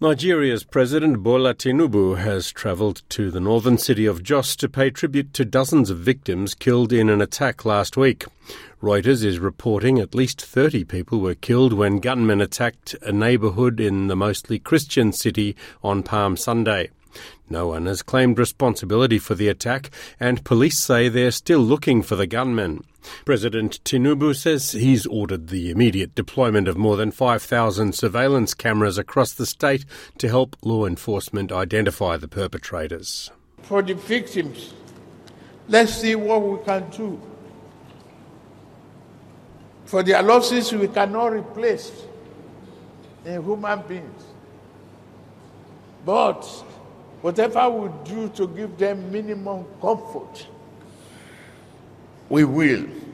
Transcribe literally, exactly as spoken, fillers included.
Nigeria's President Bola Tinubu has travelled to the northern city of Jos to pay tribute to dozens of victims killed in an attack last week. Reuters is reporting at least thirty people were killed when gunmen attacked a neighbourhood in the mostly Christian city on Palm Sunday. No one has claimed responsibility for the attack, and police say they're still looking for the gunmen. President Tinubu says he's ordered the immediate deployment of more than five thousand surveillance cameras across the state to help law enforcement identify the perpetrators. For the victims, let's see what we can do. For their losses, we cannot replace in human beings. But whatever we do to give them minimum comfort, we will.